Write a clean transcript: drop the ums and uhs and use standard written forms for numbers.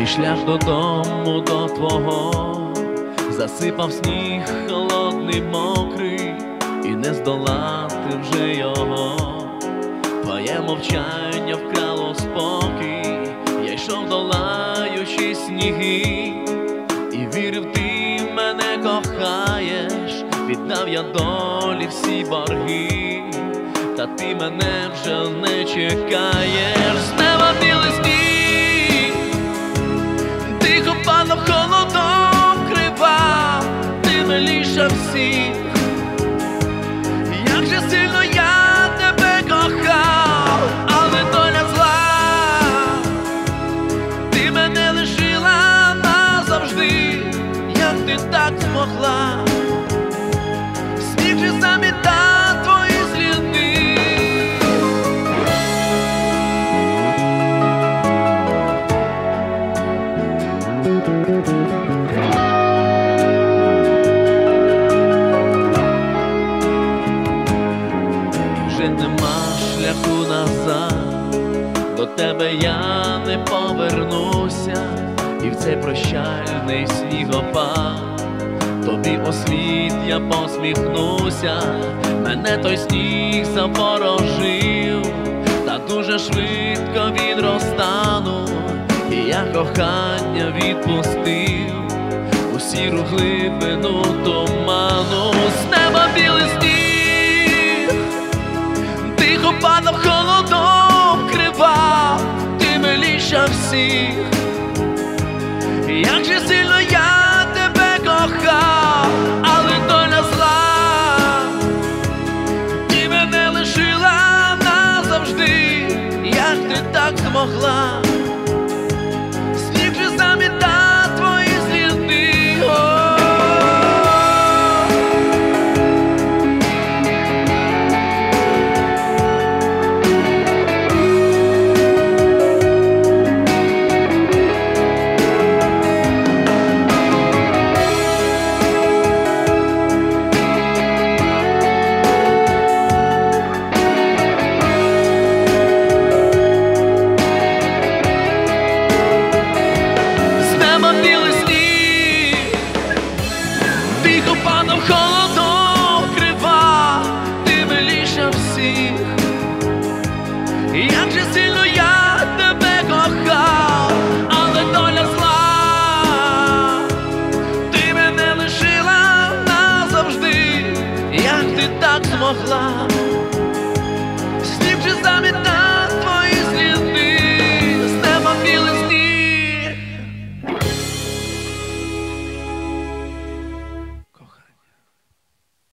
шлях додому до твого засипав сніг холодний, мокрий, і не здолати вже його. Твоє мовчання вкрало спокій, я йшов, долаючи сніги, і вірив, ти мене кохаєш. Віддав я долі всі борги, та ти мене вже не чекаєш. З неба білий сніг, тихо падав, холодом кривав, ти миліша всіх. Як же сильно я тебе кохав, але доля зла, ти мене лишила назавжди. Як ти так змогла? Сніг же замітав твої сліди. І вже нема шляху назад, до тебе я не повернуся, і в цей прощальний снігопад тобі у світ я посміхнуся. Мене той сніг заворожив, та дуже швидко він розтанув, і я кохання відпустив у сіру глибину туману. З неба білий сніг, тихо падав, холодом кривав, ти миліша всіх. Як же сильно я тебе кохав, але доля зла, ти мене лишила назавжди. Як ти так змогла? Сніг же замітав твої сліди. Холодом крива, ти миліша всіх. Як же сильно я тебе кохав, але доля зла, ти мене лишила назавжди. Як ти так змогла? Сніг же замітав